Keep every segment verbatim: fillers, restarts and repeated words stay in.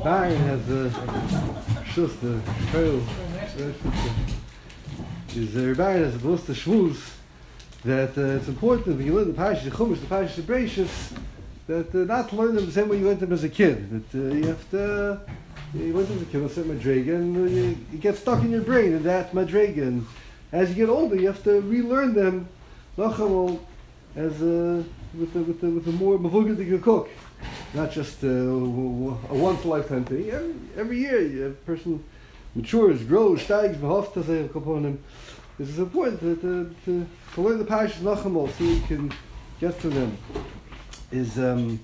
Bayern has a just a trail. Is the Bayern has a bewusste Schwuz that uh, it's important when you learn the Parashas Chumash, the Parashas Bereishis, that uh, not to learn them the same way you learned them as a kid. That uh, you have to, uh, you learn them as a kid, a certain madrega, and uh, you, you get stuck in your brain in that madrega. And as you get older, you have to relearn them, nachamol, as uh, with the with the with the more mavugah that you cook, not just uh, a once a lifetime thing. Every, every year, a person matures, grows, steigs, behaftas upon him. This is important to, to, to, to learn the parashas nachamol so you can get to them. Is um,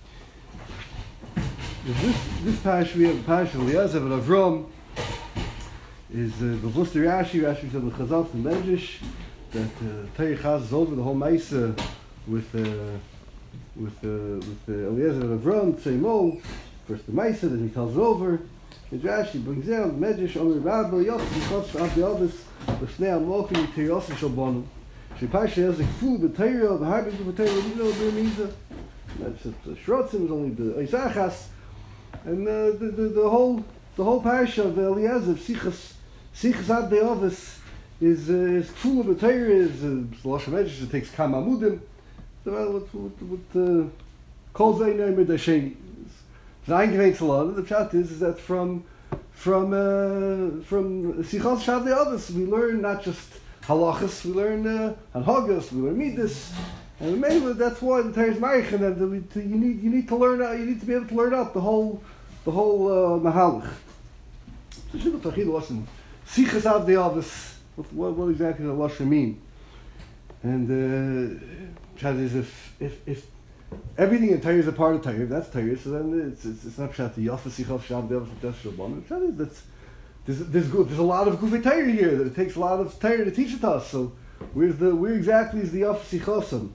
is this this parashah we have the parashah Eliezer and Avram is uh, the Vuster Rashi Rashi said the Chazal from Medrash that Torah Chaz is over the whole Maisa with uh, with uh, with uh, Eliezer and Avram Tzemo. First the Maisa, then he tells it over. And Rashi brings down the Medrash Omer Rabba Yosef Yichotz Av Yavis L'Fnei Amokim Yitei Shalbonu. She parashah has a full b'Torah, the harbor of Torah. You know the Miza. That's the Shrotzim is only the Isachas, and uh, the, the the whole the whole parasha of Eliezer Sichas Sichas Ad Be'avis is uh, is full of Torah. Is uh, Lashon Medrash. It takes Kam Amudim. So what what Kol Zayin Omer Dasheni. The Eingewein Salon. The chat is is that from from uh, from Sichas Shad Be'avis we learn not just halachas, we learn uh, hanhagas, we learn midas. And maybe that's why the Torah is marichin, that you need you need to learn uh, you need to be able to learn out the whole the whole uh, mahalach. So should the Tachid lashon sichas av de'avos. What what exactly does lashon mean? And uh, is if if if everything in Torah is a part of Torah, that's Torah. So then it's it's, it's not pshat the yafas sichas shav de'avos that's shalom. Pshat is that's there's there's good there's a lot of gufei Torah here that it takes a lot of Torah to teach it to us. So where's the where exactly is the yafas sichasam?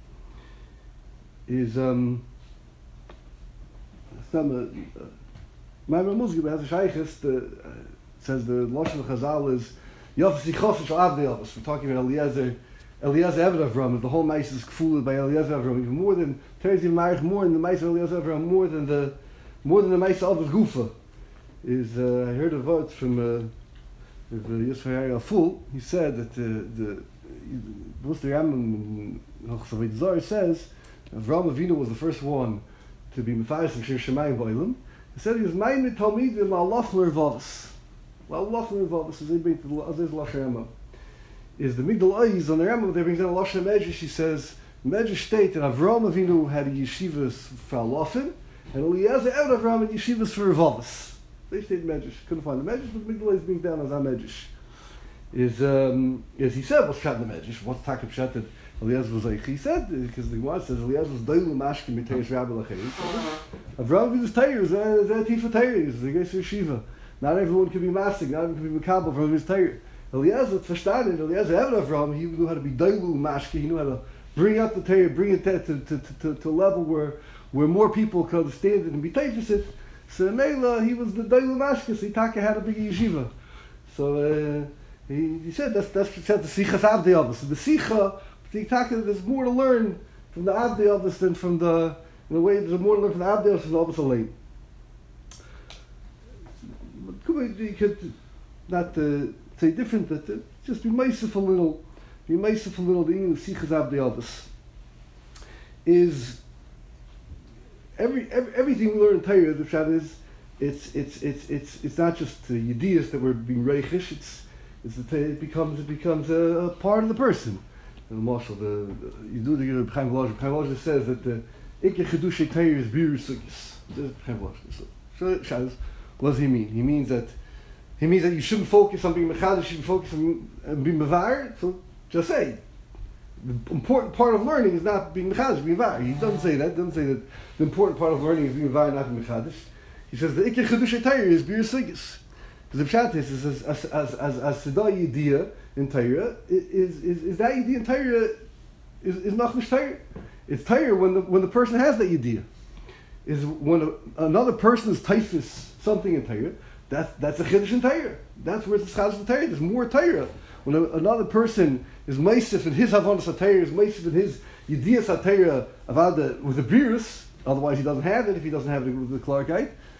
Is um some my Muslim has a shaykhis the says the lashon of Chazal is yafas sichos shel avdei avos. We're talking about Eliezer Eliezer Eved Avram. The whole mice is kfuled by Eliezer Avram. Even more than Torah is even married more than the mice of Eliezer Avram, more than the more than the mice of his gufa. Is uh, I heard a word from uh, Yisrael Aful. He said that uh, the Buster Yamim Zar says Avraham Avinu was the first one to be Mephayis and Shir Shemayim B'Olam. He said he was Ma'imid Talmidim La'alaf L'Rvavas. La'alaf L'Rvavas is Aziz Lashayama. Is the Migdal Oiz on the Rambam, they bring down a Lashon Medrash. He says, Medrash state that Avraham Avinu had a yeshivas for Alafim, and Eliezer Eved Avraham had yeshivas for Rvavas. They state Medrash. Couldn't find the Medrash, but Migdal Oiz brings down as our Medrash. Is, um, as he said, what's Pshat in the Medrash? What's Takab Pshat that Eliezer was like, he said, because the Gemara says Eliezer was Doilu Mashkim Miteish Rabbi Lachei. Avraham Avinu's Torah is a Tifa Torah, is a Geis Yeshiva. Not everyone can be Masik, not everyone can be Makabel from his Torah. Eliezer, verstanden, Eliezer Eved Avraham, he knew how to be Doilu Mashkim, he knew how to bring up the Torah, bring it to, to, to, to, to a level where, where more people could understand it and be Teifus it. So Mela, he was the Doilu Mashkim, so he taka had a big yeshiva. So uh, he, he said that's that's said the Sichas Avdei Avos. So the Sicha, there's more to learn from the Avdei Avos than from the, in a way, there's more to learn from the Avdei Avos than the Avos Alein. But you could not uh, say different, but uh, just be meisif a little, be meisif a little, the English Sichas Avdei Avos is every, every everything we learn in Torah, the Pshat is, it's it's it's it's it's not just the ideas that we're being reichish, it's it's the, it becomes it becomes a, a part of the person. And Marshall, the, the you do the Chaim Volozhin. Chaim Volozhin says that the Ikke Chedushay Torah is Bir Sugis. Chaim Volozhin. So, so what does he mean? He means that he means that you shouldn't focus on being mechad. You should focus on, on being mevar. So just say the important part of learning is not being mechad, being mevar. He doesn't say that. He doesn't say that the important part of learning is being mevar, not being mechad. He says the Ikke Chedushay Torah is Bir Sugis. Because the pshat is as as as as as Siddha idea in Torah is is is that idea in Torah is is not Torah. It's Torah when the when the person has that idea. Is when a, another person is typhus something in Torah. That's that's a chiddush in Torah. That's where it's a chiddush in Torah. There's more Torah when a, another person is meisif in his havanas Torah, is meisif in his idea Torah about the with the birus. Otherwise, he doesn't have it if he doesn't have it with the Clarkite.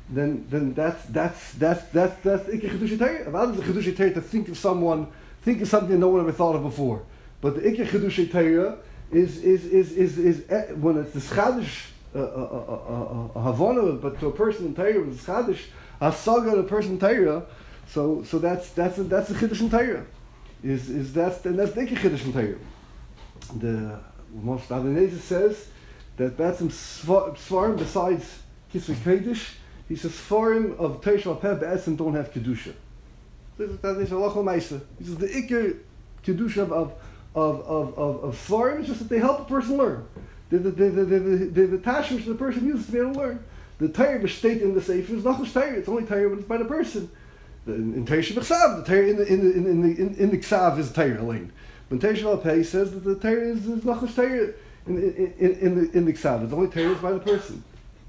then then that's that's that's that's that's the Ikar Chidushay Torah. About is the Chidushay Torah to think of someone, think of something no one ever thought of before. But the Ikar Chidushay Torah is is is is is, is when it's the Chadish a Havana, but to a person in Torah, it's Chadish a saga to a person in Torah. So so that's that's a, that's the Chiddush in Torah. Is is that's and that's the Ikar Chiddush in Torah. The most Adonai says that that's some Sfarim besides Kisvei Kodesh. He says Sfarim of Torah Sheba'al Peh Be'etzem don't have Kedusha. That is Halacha L'Maaseh. He says the Ikar Kedusha of of of of of Sfarim is just that they help a person learn. The the the the the, the, the tashmish the person uses to be able to learn. The Torah b'shteit in the Sefer is not Torah. It's only Torah when it's by the person. The, in Torah Sheba'al the Torah in the in the in the in, in the Ksav is Torah alone. But Torah Sheba'al Peh says that the Torah is is not Torah in in in, in the in the Ksav. It's only Torah is by the person.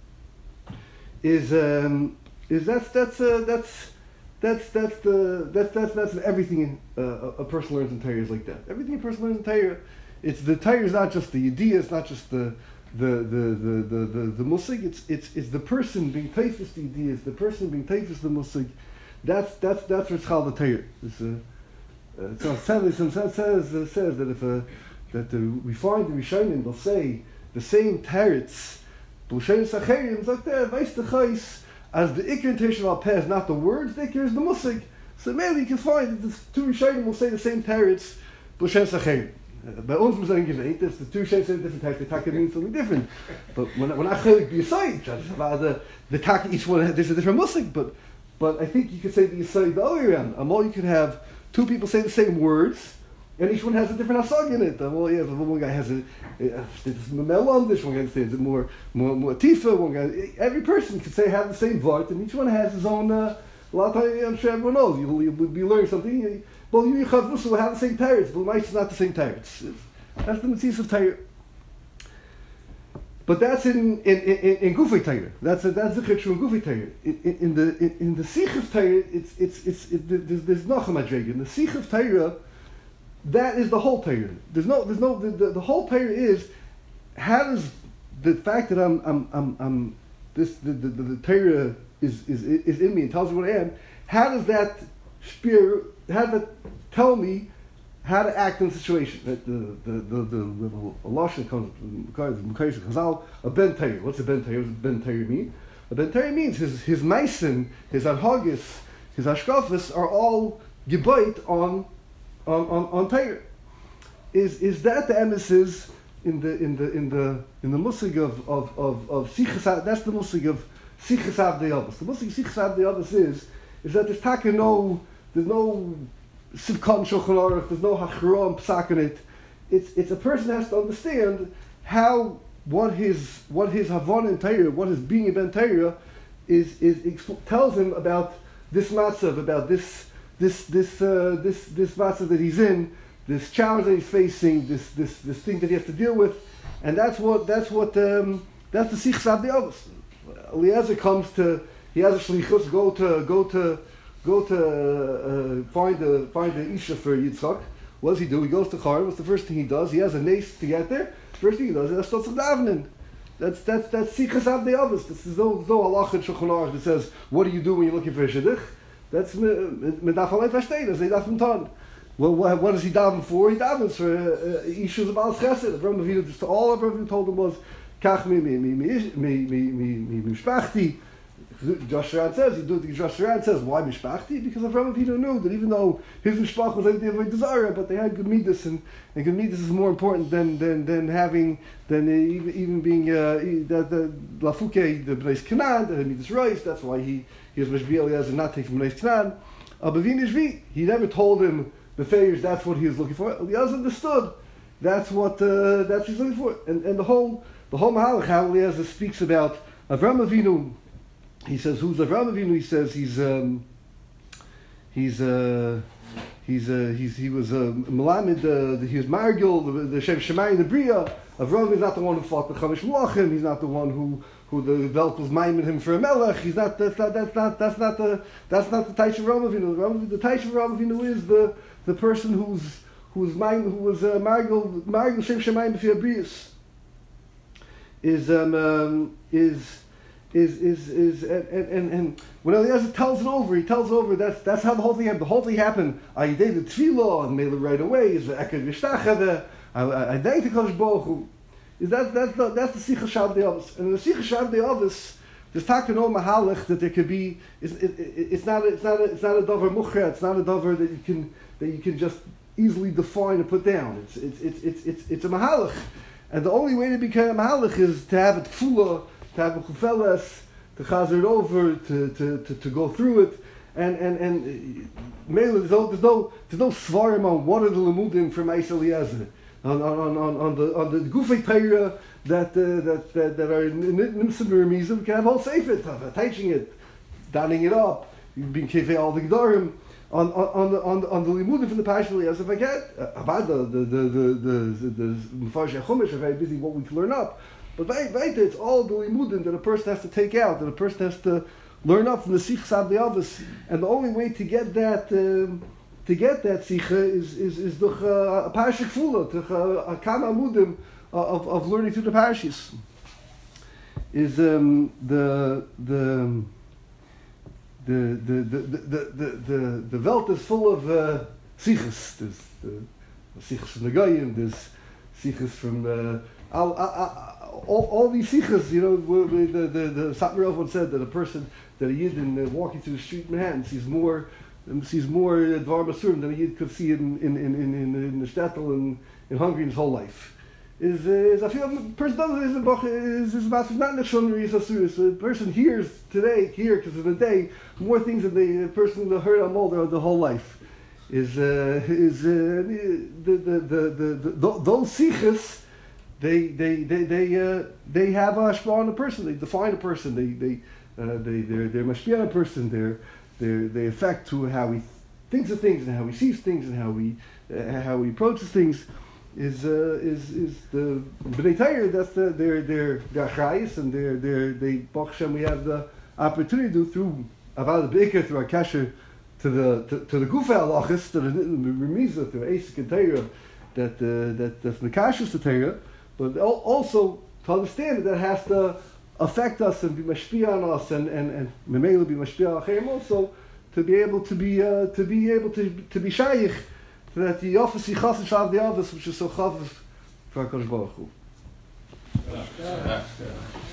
Is um is that's that's uh, that's that's that's the that's that's that's everything uh, a person learns in Torah is like that. Everything a person learns in Torah, it's the Torah is not just the idea, it's not just the the the the the the, the musig. It's it's it's the person being taifus the ideas, the person being taifus the musig. That's that's that's what's called the Torah. It's uh, uh, so it says says uh, says that if uh, that uh, we find the Rishonim, they'll say the same teretz. B'Lushanis Acherim is like that. Weiss the Chais, as the Ikar in Torah Sheba'al Peh is not the words, the Ikar is the musig. So maybe you can find that the two Rishonim will say the same teretz. B'Lushanis Acherim. By uns muss man gewähnt, the two Rishonim say different teretz. The Taka means something different. But when when I chelik be aside, the the Taka each one there's a different musig. But but I think you could say the aside the other way around. Amol you could have two people say the same words. And each one has a different asag in it. Well, yeah, one guy has a it's melon, this one guy understands it more, more, more tifa. One guy, every person could say have the same vart, and each one has his own. Uh, a lot of times, I'm sure everyone knows. You'll, you'll be learning something. Well, you will have the same tires, but mice is not the same tires. That's the mitzvah of tire. But that's in in in, in Gufay Torah. That's a, that's the chiddush in Gufay Torah. In, in, in the in, in the Sikh of Torah, it's it's it's it, there's, there's noch a madrega. In the Sikh of Torah, that is the whole Torah. There's no, there's no. The, the, the whole Torah is how does the fact that I'm, I'm, I'm, I'm this the the, the, the Torah is, is is in me and tells me what I am. How does that spirit? How does that tell me how to act in a situation? That the the the the, the lashon comes Chazal a ben Torah. What's a ben Torah? What does ben Torah mean? A ben Torah means his his meisin, his adhagis, his ashkafas are all gebayt on. On on on Torah, is is that the emphasis in the in the in the in the musig of of of of sichas? That's the musig of sichas avdei avos. The musig sichas avdei avos is is that there's taka no there's no sivkon shulchan aruch, there's no hachra and psak in it. It's it's a person has to understand how what his what his havana in Torah, what his being in Torah is is exp- tells him about this matzav, about this. This this uh, this this matzah that he's in, this challenge that he's facing, this this this thing that he has to deal with, and that's what that's what um, that's the sichas avdei avos. Eliezer comes to he has a shlichus go to go to go to uh, find the find the isha for Yitzchak. What does he do? He goes to Char. What's the first thing he does? He has a nace to get there. First thing he does is starts davening. That's that's that's sichas avdei avos. This is no no halacha in Shulchan Aruch that says what do you do when you're looking for a shidduch. That's medafalei verstehen. They daven ton. Well, what, what does he daven for? He davens for issues about chesed. Avraham Avinu, just all Avraham Avinu told him was kach mi mi mi mi mi mi mi mishpachti. Joshua says he do the Joshua says why mishpachti? Because Avraham Avinu knew that even though his mishpach was like the avodah zarah, but they had good midas, and, and good midas is more important than than than having than even, even being uh, the the lafuke the bnei Canaan the midas rice. That's why he. He was Mishbi Eliezer not taking from Neis Knan. Abavin Ishvi, he never told him the failures. That's what he was looking for. Eliezer understood. That's what uh, that's what he's looking for. And and the whole the whole Mahalach how Eliezer speaks about Avraham Avinu. He says who's Avraham Avinu? He says he's um, he's uh, he's uh, he's he was uh, Melamed. Uh, he was Margil the, the Shem Shemayim the Bria. Avraham is not the one who fought the Chamish Malachim. He's not the one who. Who the Velt was miming him for a melech? He's not. That's not. That's not. That's not the. That's not the Taish of Ramavinu. The Taish of Ramavinu is the the person who's who's mime who was uh, Margil Margil Shem Shemayim b'Fei Abrius. Is um, um is is is is and, and, and when Eliezer tells it over, he tells it over. That's that's how the whole thing happened. The whole thing happened. I did the tefillah and made it right away. Is the eked v'shtachah. I I thank the Kodesh Baruch Hu. Is that that's the that's the Sicha Shabdei Avos. And the Sicha Shabdei Avos, there's talk to no mahalach that there could be. It's it, it, it's not a, it's not a, it's not a davar muchra. It's not a davar that you can that you can just easily define and put down. It's it's it's it's it's, it's a mahalach, and the only way to become a mahalach is to have it kfula, to have a chufeles, to chazer it over, to, to, to, to go through it, and and and mainly there's no there's no there's no svarim on what are the lemudim from Eis Eliezer on on on on the on the gufei Torah that uh, that, that that are nimsim remizim. We can have whole sefer teaching it, donning it up, being kivei all the gedarim. On on the on the on the limudim from the Parsha Eliezer, if I get about the the the the the the Mefarshei Chumash are very busy what we can learn up, but right, right, it's all the limudim that a person has to take out, that a person has to learn up from the Sicha Shabdei Avos, and the only way to get that um, to get that Sicha is is is durch uh, a Parsha Kfula, durch a, a Kam Amudim of of learning through the Parshas. Is um, the the The the the the the the, the Welt is full of uh, sichas. There's the sichas from the Goyim. There's sichas from uh, all, all, all all these sichas. You know, the the the Satmar Elfman said that a person that a yid in uh, walking through the street in Manhattan sees more um, sees more Dvar Masurim than a yid could see in in in in, in, in the shtetl in, in Hungary in his whole life. Is uh, is I feel the person does is is about not in the shonri is so the person hears today here because of the day more things than the person that heard on older the whole life is uh, is uh, the, the, the the the those sichas they they they they uh, they have a hashpah on the person. They define a person. They they uh, they they're they're mashpia on a person. They're they they affect to how he thinks of things and how he sees things and how he uh, how he approaches things. Is uh, is is the Bnei Torah? That's the their their their chayis and their their they Baruch Hashem, we have the opportunity to do through Avad Beker through our kasher to the to, to the Gufa halachas to the Remiza to Eisik and Torah that uh, that that's Mekashus to Torah, but also to understand that that has to affect us and be mashpia on us and and and Memela be mashpia achem also to be able to be uh, to be able to to be shaykh. That the office Chassid Shabdei Avos, which is so chav for HaKadosh Baruch Hu.